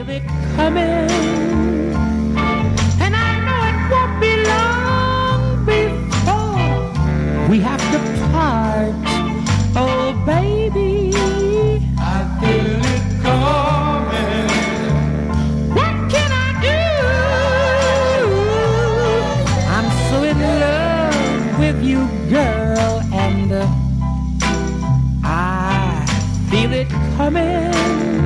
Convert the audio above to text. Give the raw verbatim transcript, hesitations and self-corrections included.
feel it coming, and I know it won't be long before we have to part. Oh, baby, I feel it coming. what can I do? I'm so in love with you, girl, and uh, I feel it coming.